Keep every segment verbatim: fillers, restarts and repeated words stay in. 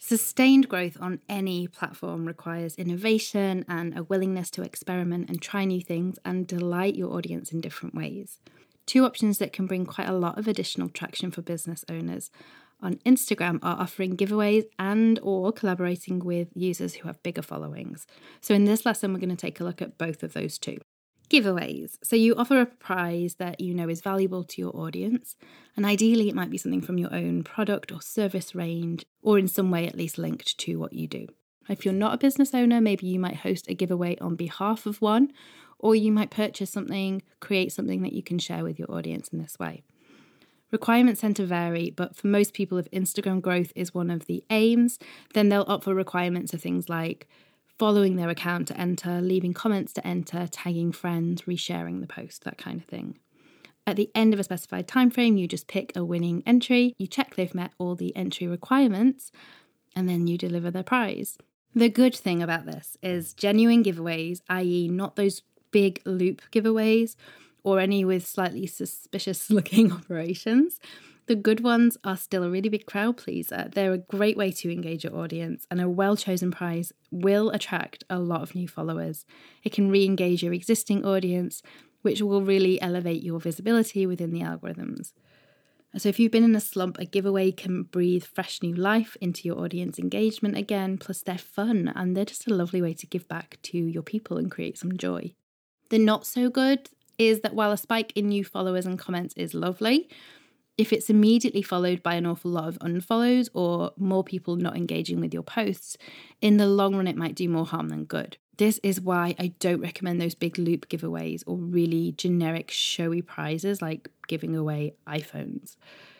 Sustained growth on any platform requires innovation and a willingness to experiment and try new things and delight your audience in different ways. Two options that can bring quite a lot of additional traction for business owners on Instagram are offering giveaways and or collaborating with users who have bigger followings. So in this lesson, we're going to take a look at both of those two. Giveaways. So you offer a prize that you know is valuable to your audience, and ideally it might be something from your own product or service range, or in some way at least linked to what you do. If you're not a business owner, maybe you might host a giveaway on behalf of one, or you might purchase something, create something that you can share with your audience in this way. Requirements tend to vary, but for most people, if Instagram growth is one of the aims, then they'll opt for requirements of things like following their account to enter, leaving comments to enter, tagging friends, resharing the post, that kind of thing. At the end of a specified time frame, you just pick a winning entry, you check they've met all the entry requirements, and then you deliver the prize. The good thing about this is genuine giveaways, that is not those big loop giveaways or any with slightly suspicious looking operations. The good ones are still a really big crowd pleaser. They're a great way to engage your audience, and a well-chosen prize will attract a lot of new followers. It can re-engage your existing audience, which will really elevate your visibility within the algorithms. So if you've been in a slump, a giveaway can breathe fresh new life into your audience engagement again, plus they're fun, and they're just a lovely way to give back to your people and create some joy. The not so good is that while a spike in new followers and comments is lovely, if it's immediately followed by an awful lot of unfollows or more people not engaging with your posts, in the long run it might do more harm than good. This is why I don't recommend those big loop giveaways or really generic showy prizes like giving away iPhones.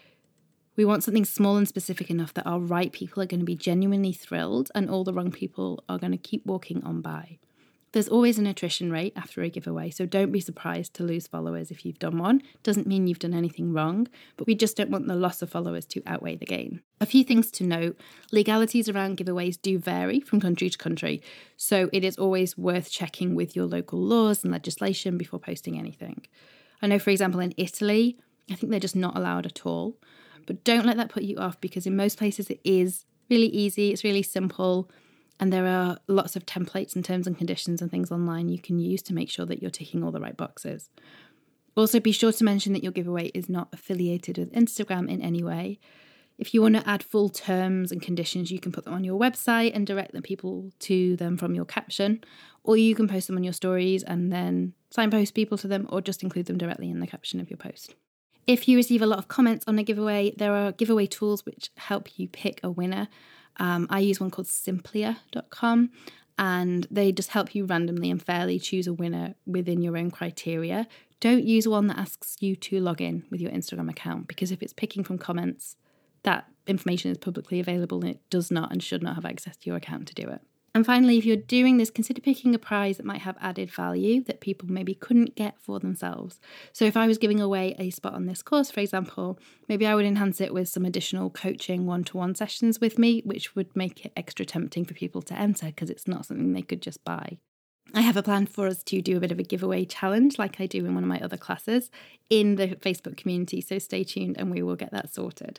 We want something small and specific enough that our right people are going to be genuinely thrilled and all the wrong people are going to keep walking on by. There's always an attrition rate after a giveaway, so don't be surprised to lose followers if you've done one. Doesn't mean you've done anything wrong, but we just don't want the loss of followers to outweigh the gain. A few things to note: legalities around giveaways do vary from country to country, so it is always worth checking with your local laws and legislation before posting anything. I know, for example, in Italy, I think they're just not allowed at all, but don't let that put you off, because in most places it is really easy, it's really simple. And there are lots of templates and terms and conditions and things online you can use to make sure that you're ticking all the right boxes. Also, be sure to mention that your giveaway is not affiliated with Instagram in any way. If you want to add full terms and conditions, you can put them on your website and direct the people to them from your caption, or you can post them on your stories and then signpost people to them, or just include them directly in the caption of your post. If you receive a lot of comments on a giveaway, there are giveaway tools which help you pick a winner. Um, I use one called simplia dot com, and they just help you randomly and fairly choose a winner within your own criteria. Don't use one that asks you to log in with your Instagram account, because if it's picking from comments, that information is publicly available and it does not and should not have access to your account to do it. And finally, if you're doing this, consider picking a prize that might have added value that people maybe couldn't get for themselves. So if I was giving away a spot on this course, for example, maybe I would enhance it with some additional coaching one-to-one sessions with me, which would make it extra tempting for people to enter because it's not something they could just buy. I have a plan for us to do a bit of a giveaway challenge like I do in one of my other classes in the Facebook community, so stay tuned and we will get that sorted.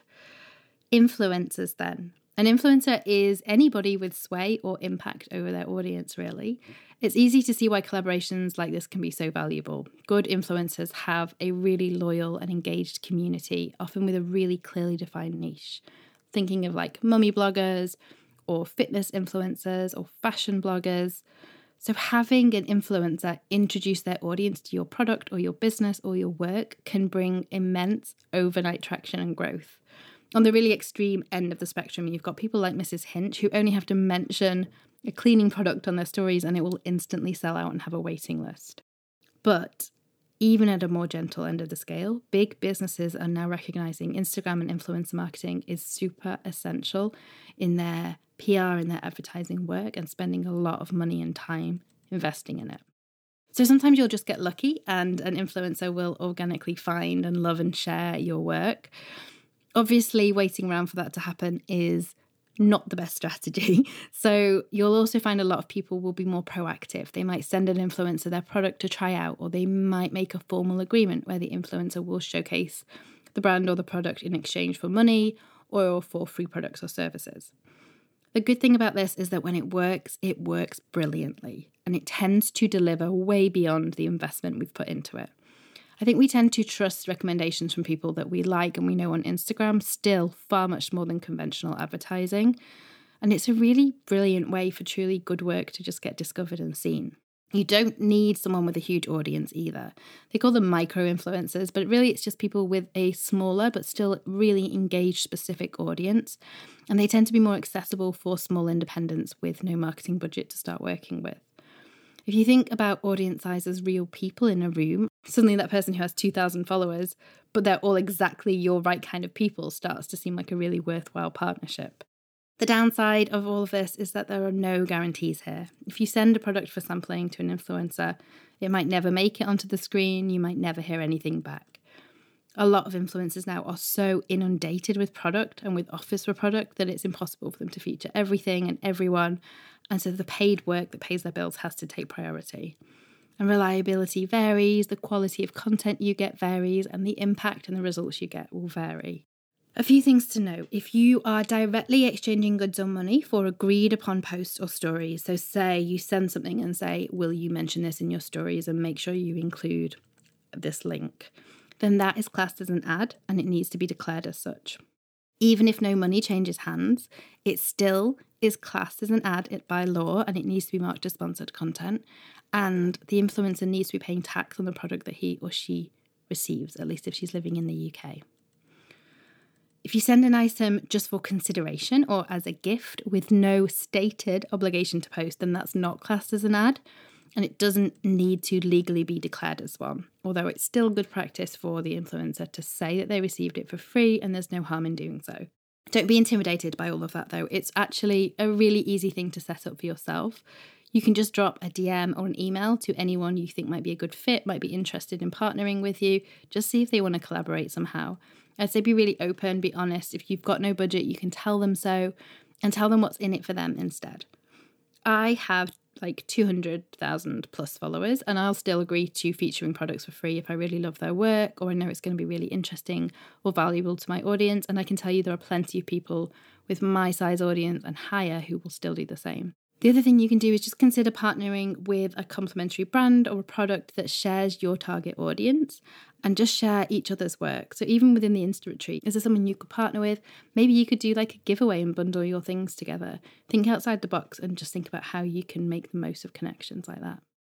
Influencers then. An influencer is anybody with sway or impact over their audience, really. It's easy to see why collaborations like this can be so valuable. Good influencers have a really loyal and engaged community, often with a really clearly defined niche. Thinking of like mummy bloggers or fitness influencers or fashion bloggers. So having an influencer introduce their audience to your product or your business or your work can bring immense overnight traction and growth. On the really extreme end of the spectrum, you've got people like Missus Hinch, who only have to mention a cleaning product on their stories and it will instantly sell out and have a waiting list. But even at a more gentle end of the scale, big businesses are now recognizing Instagram and influencer marketing is super essential in their P R and their advertising work, and spending a lot of money and time investing in it. So sometimes you'll just get lucky and an influencer will organically find and love and share your work. Obviously, waiting around for that to happen is not the best strategy. So you'll also find a lot of people will be more proactive. They might send an influencer their product to try out, or they might make a formal agreement where the influencer will showcase the brand or the product in exchange for money or for free products or services. The good thing about this is that when it works, it works brilliantly, and it tends to deliver way beyond the investment we've put into it. I think we tend to trust recommendations from people that we like and we know on Instagram still far much more than conventional advertising. And it's a really brilliant way for truly good work to just get discovered and seen. You don't need someone with a huge audience either. They call them micro-influencers, but really it's just people with a smaller but still really engaged specific audience. And they tend to be more accessible for small independents with no marketing budget to start working with. If you think about audience size as real people in a room, suddenly that person who has two thousand followers, but they're all exactly your right kind of people, starts to seem like a really worthwhile partnership. The downside of all of this is that there are no guarantees here. If you send a product for sampling to an influencer, it might never make it onto the screen, you might never hear anything back. A lot of influencers now are so inundated with product and with offers for product that it's impossible for them to feature everything and everyone, and so the paid work that pays their bills has to take priority. And reliability varies, the quality of content you get varies, and the impact and the results you get will vary. A few things to note. If you are directly exchanging goods or money for agreed upon posts or stories, so say you send something and say, will you mention this in your stories and make sure you include this link, then that is classed as an ad and it needs to be declared as such. Even if no money changes hands, it still is classed as an ad by law and it needs to be marked as sponsored content, and the influencer needs to be paying tax on the product that he or she receives, at least if she's living in the U K. If you send an item just for consideration or as a gift with no stated obligation to post, then that's not classed as an ad, and it doesn't need to legally be declared as one, although it's still good practice for the influencer to say that they received it for free, and there's no harm in doing so. Don't be intimidated by all of that though. It's actually a really easy thing to set up for yourself. You can just drop a D M or an email to anyone you think might be a good fit, might be interested in partnering with you. Just see if they want to collaborate somehow. I'd say be really open, be honest. If you've got no budget, you can tell them so and tell them what's in it for them instead. I have like two hundred thousand plus followers, and I'll still agree to featuring products for free if I really love their work or I know it's going to be really interesting or valuable to my audience. And I can tell you there are plenty of people with my size audience and higher who will still do the same. The other thing you can do is just consider partnering with a complementary brand or a product that shares your target audience and just share each other's work. So even within the Insta Retreat, is there someone you could partner with? Maybe you could do like a giveaway and bundle your things together. Think outside the box and just think about how you can make the most of connections like that.